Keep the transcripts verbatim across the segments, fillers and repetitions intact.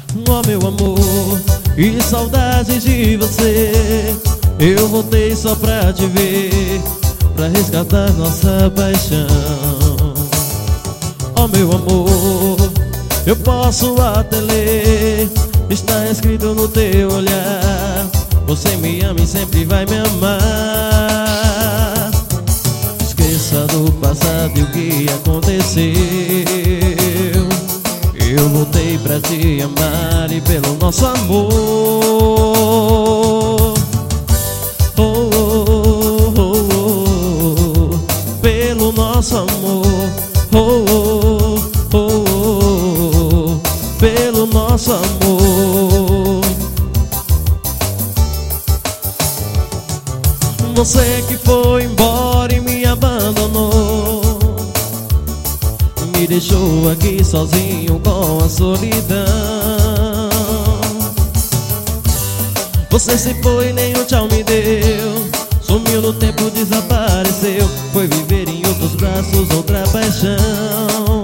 Oh meu amor, e saudade de você. Eu voltei só pra te ver, pra resgatar nossa paixão. Oh meu amor, eu posso até ler, está escrito no teu olhar. Você me ama e sempre vai me amar. Esqueça do passado e o que aconteceu. Eu voltei pra te amar e pelo nosso amor. Oh, oh, oh, oh, oh. Pelo nosso amor. Oh, oh, oh, oh, oh. Pelo nosso amor. Você que foi embora e me abandonou, me deixou aqui sozinho com a solidão. Você se foi, nem um tchau me deu, sumiu no tempo, desapareceu, foi viver em outros braços, outra paixão.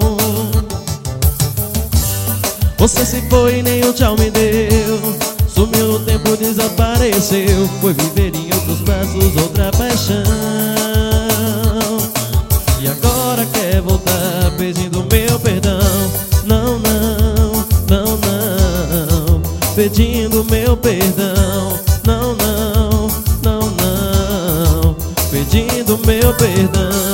Você se foi, nem um tchau me deu, sumiu no tempo, desapareceu, foi viver em outros braços, outra paixão. E agora quer voltar pedindo meu perdão. Não, não, não, não, pedindo meu perdão. Não, não, não, não, pedindo meu perdão.